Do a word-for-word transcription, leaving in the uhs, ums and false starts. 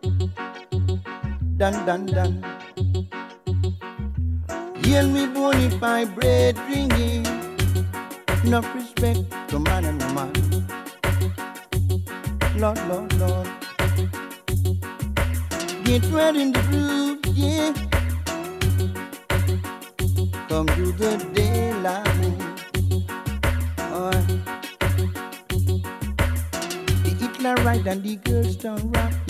Dun dun dun. Heal me bony fine bread ringing. Enough respect to man and woman. Lord, Lord, Lord. Get ready in the groove, yeah. Come to the daylight. Oh. The Hitler right and the girls don't rock.